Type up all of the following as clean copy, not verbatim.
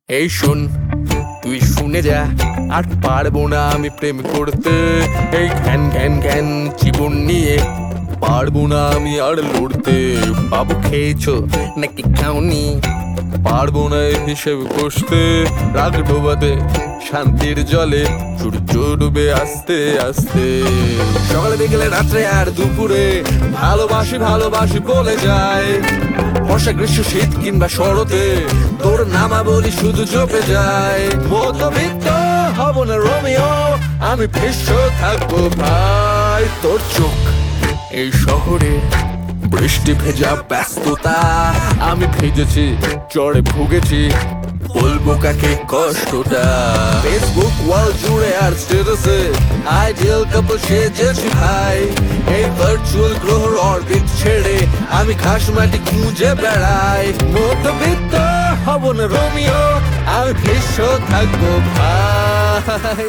এই শোন, তুই শুনে যা, আর পারবো না আমি প্রেম করতে। এই ঘ্যান ঘ্যান ঘ্যান জীবন নিয়ে পারবো না আমি আর লড়তে। বাবু খেয়েছো নাকি খাওনি, পারবো না এই হিসেবে কষতে। রাগ ডোবাতে শান্তির জলে সূর্য ডুবে আস্তে আস্তে। সকালে বিকেলে রাত্রে আর দুপুরে ভালোবাসি ভালোবাসি বলে যায়। বর্ষা গ্রীষ্ম শীত কিংবা শরতে তোর নামা বলি শুধু চোপে যায়। মধ্যবিত্ত হব না রোমিও, আমি ভীষ্ম থাকবো ভাই। তোর চোখ এই শহরে বৃষ্টি ভেজা ব্যস্ততা, আমি ভিজেছি জ্বরে ভুগেছি, বলবো কাকে কষ্টটা। ফেসবুক ওয়াল জুড়ে আর স্ট্যাটাসে আইডিয়াল কাপল সেজেছি ভাই। এই ভার্চুয়াল গ্রহর অরবিট ছেড়ে আমি ঘাস মাটি খুঁজে বেড়াই। মধ্যবিত্ত হব না রোমিও, আমি ভীষ্ম থাকবো ভাই।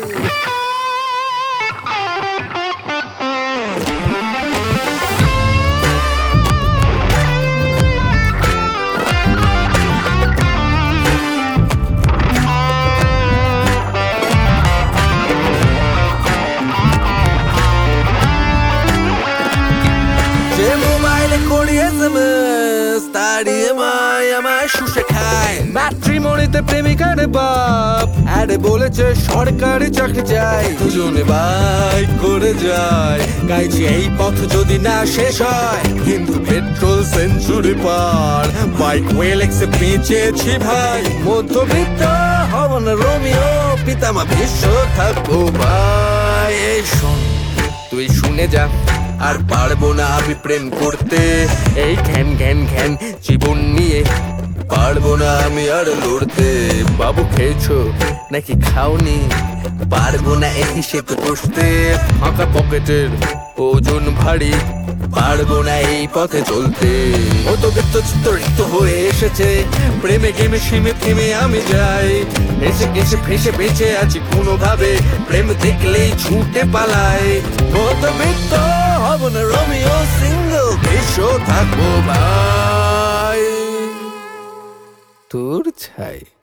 যে মোবাইলে করি এসএমএস তারই আমায় শুষে খায়। ম্যাট্রিমনিতে প্রেমিকার বাপ আরে বলেছে সরকারি চাকরি চাই। দুজনে বাইক করে যায়, গাইছি এই পথ যদি না শেষ হয়। কিন্তু পেট্রোল সেঞ্চুরি পার, বাইক ওয়েলেক্সে পেঁচেছি ভাই। মধ্যবিত্ত হব না রোমিও, পিতামা ভীষ্ম থাকবো ভাই। এই শোন, তুই শুনে যা, আর পারবো না আমি প্রেম করতে। এই ঘ্যান ঘ্যান ঘ্যান জীবন নিয়ে পারবো না আমি আর লড়তে। বাবু খেয়েছো নাকি খাওনি, পারবো না এই হিসেব কষতে। ফাঁকা পকেটের ওজন ভারী, পারবো না এই পথে চলতে। মধ্যবিত্ত চিত্ত রিক্ত হয়ে এসেছে, প্রেমে গেমে সীমে থেমে আমি যাই। এসে গেছে ফেসে বেঁচে আছি কোনোভাবে, প্রেম দেখলেই ছুটে পালাই। মধ্যবিত্ত হব না রোমিও, সিঙ্গল ভীষ্ম থাকবো ভাই। তোর ছাই।